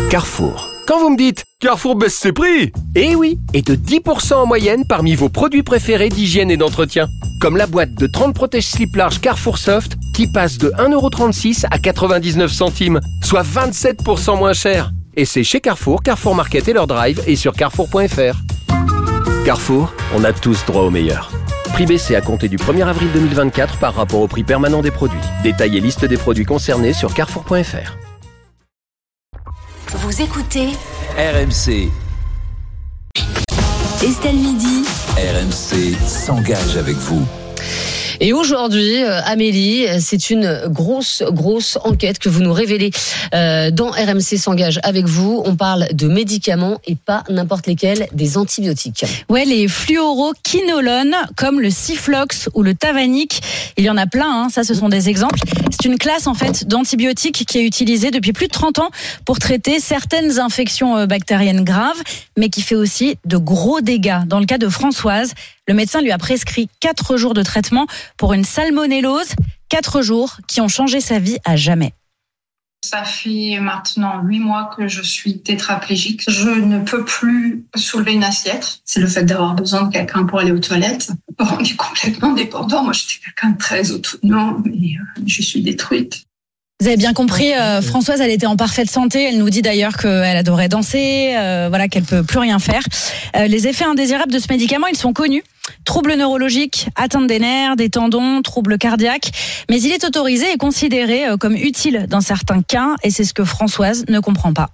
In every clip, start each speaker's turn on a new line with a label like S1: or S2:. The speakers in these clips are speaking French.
S1: Carrefour. Quand vous me dites « Carrefour baisse ses prix !» Eh oui, et de 10% en moyenne parmi vos produits préférés d'hygiène et d'entretien. Comme la boîte de 30 protège-slip large Carrefour Soft qui passe de 1,36€ à 99 centimes, soit 27% moins cher. Et c'est chez Carrefour, Carrefour Market et leur drive et sur carrefour.fr. Carrefour, on a tous droit au meilleur. Prix baissé à compter du 1er avril 2024 par rapport au prix permanent des produits. Détail et liste des produits concernés sur carrefour.fr.
S2: Vous écoutez
S3: RMC.
S2: Estelle Midi.
S3: RMC s'engage avec vous.
S4: Et aujourd'hui, Amélie, c'est une grosse enquête que vous nous révélez dans RMC s'engage avec vous. On parle de médicaments et pas n'importe lesquels, des antibiotiques.
S5: Ouais, les fluoroquinolones comme le Ciflox ou le Tavanic, il y en a plein, ça ce sont des exemples. C'est une classe en fait d'antibiotiques qui est utilisée depuis plus de 30 ans pour traiter certaines infections bactériennes graves, mais qui fait aussi de gros dégâts. Dans le cas de Françoise, le médecin lui a prescrit 4 jours de traitement pour une salmonellose, 4 jours qui ont changé sa vie à jamais.
S6: Ça fait maintenant 8 mois que je suis tétraplégique. Je ne peux plus soulever une assiette. C'est le fait d'avoir besoin de quelqu'un pour aller aux toilettes. On est complètement dépendant. Moi, j'étais quelqu'un de très autonome, mais je suis détruite.
S5: Vous avez bien compris, Françoise, elle était en parfaite santé. Elle nous dit d'ailleurs qu'elle adorait danser, qu'elle peut plus rien faire. Les effets indésirables de ce médicament, ils sont connus. Troubles neurologiques, atteinte des nerfs, des tendons, troubles cardiaques. Mais il est autorisé et considéré comme utile dans certains cas. Et c'est ce que Françoise ne comprend pas.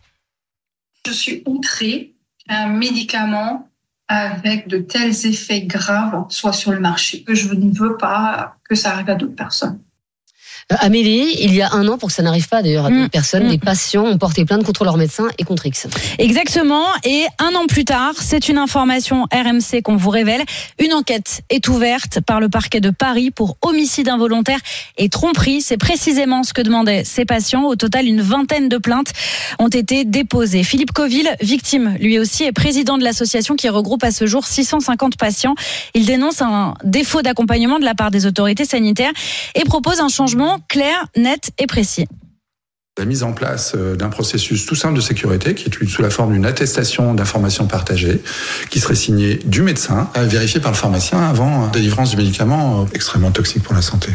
S6: Je suis outrée qu'un médicament avec de tels effets graves soit sur le marché. Je ne veux pas que ça arrive à d'autres personnes.
S4: Amélie, il y a 1 an, pour que ça n'arrive pas d'ailleurs à d'autres personnes, des patients ont porté plainte contre leur médecin et contre X.
S5: Exactement, et 1 an plus tard, c'est une information RMC qu'on vous révèle. Une enquête est ouverte par le parquet de Paris pour homicide involontaire et tromperie. C'est précisément ce que demandaient ces patients. Au total, une vingtaine de plaintes ont été déposées. Philippe Coville, victime, lui aussi, est président de l'association qui regroupe à ce jour 650 patients. Il dénonce un défaut d'accompagnement de la part des autorités sanitaires et propose un changement clair, net et précis.
S7: La mise en place d'un processus tout simple de sécurité qui est sous la forme d'une attestation d'information partagée qui serait signée du médecin, vérifiée par le pharmacien avant délivrance du médicament extrêmement toxique pour la santé.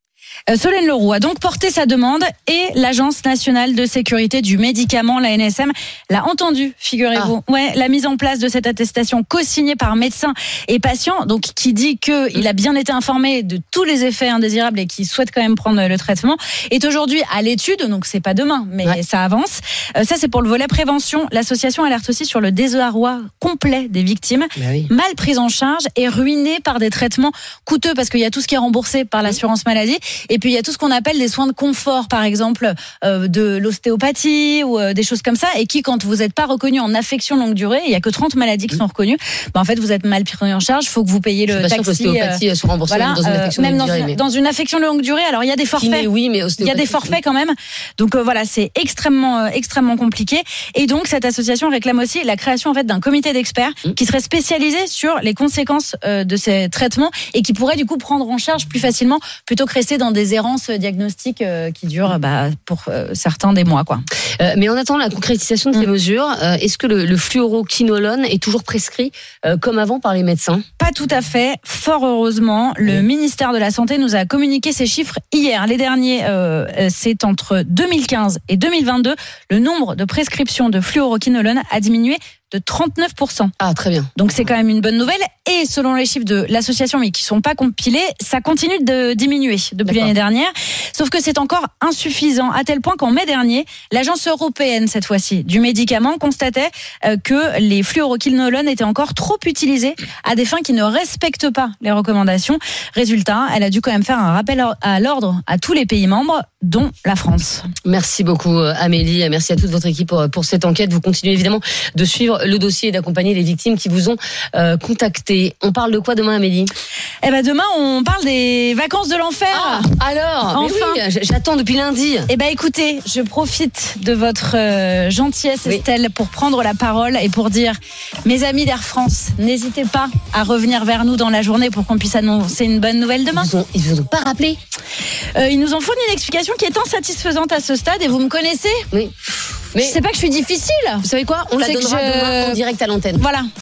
S5: Solène Leroux a donc porté sa demande et l'Agence nationale de sécurité du médicament, l'ANSM, l'a entendu, figurez-vous. Ouais, la mise en place de cette attestation co-signée par médecins et patients, donc qui dit qu'il a bien été informé de tous les effets indésirables et qui souhaite quand même prendre le traitement, est aujourd'hui à l'étude, donc c'est pas demain, mais ça avance. Ça c'est pour le volet prévention. L'association alerte aussi sur le désarroi complet des victimes, mal prises en charge et ruinées par des traitements coûteux parce qu'il y a tout ce qui est remboursé par l'assurance maladie. Et puis il y a tout ce qu'on appelle des soins de confort, par exemple de l'ostéopathie ou des choses comme ça, et qui, quand vous n'êtes pas reconnu en affection longue durée, il y a que 30 maladies qui sont reconnues. En fait, vous êtes mal pris en charge. Il faut que vous payiez le taxi.
S4: L'ostéopathie soit remboursée dans une affection
S5: même
S4: longue durée.
S5: Dans une affection longue durée. Alors il y a des forfaits. Il y a des forfaits quand même. Donc voilà, c'est extrêmement compliqué. Et donc cette association réclame aussi la création en fait d'un comité d'experts qui serait spécialisé sur les conséquences de ces traitements et qui pourrait du coup prendre en charge plus facilement plutôt que rester dans des errances diagnostiques qui durent pour certains des mois, quoi.
S4: Mais en attendant la concrétisation de ces mesures, est-ce que le fluoroquinolone est toujours prescrit comme avant par les médecins ?
S5: Pas tout à fait. Fort heureusement, le ministère de la Santé nous a communiqué ces chiffres hier. Les derniers, c'est entre 2015 et 2022, le nombre de prescriptions de fluoroquinolone a diminué de 39%.
S4: Ah, très bien.
S5: Donc c'est quand même une bonne nouvelle. Et selon les chiffres de l'association, mais qui ne sont pas compilés, ça continue de diminuer depuis l'année dernière. Sauf que c'est encore insuffisant, à tel point qu'en mai dernier, l'agence européenne, cette fois-ci, du médicament, constatait que les fluoroquinolones étaient encore trop utilisés à des fins qui ne respectent pas les recommandations. Résultat, elle a dû quand même faire un rappel à l'ordre à tous les pays membres, dont la France.
S4: Merci beaucoup Amélie, merci à toute votre équipe pour cette enquête. Vous continuez évidemment de suivre le dossier et d'accompagner les victimes qui vous ont contacté. On parle de quoi demain, Amélie ?
S5: Eh ben demain, on parle des vacances de l'enfer.
S4: Ah, alors,
S5: enfin.
S4: Mais oui, j'attends depuis lundi.
S5: Eh ben écoutez, je profite de votre gentillesse, Estelle, pour prendre la parole et pour dire, mes amis d'Air France, n'hésitez pas à revenir vers nous dans la journée pour qu'on puisse annoncer une bonne nouvelle demain.
S4: Ils vous ont pas rappelé ?
S5: Ils nous ont fourni une explication qui est insatisfaisante à ce stade et vous me connaissez.
S4: Oui.
S5: Mais je sais pas que je suis difficile.
S4: Vous savez quoi ? On la
S5: C'est que
S4: donnera demain en direct à l'antenne.
S5: Voilà.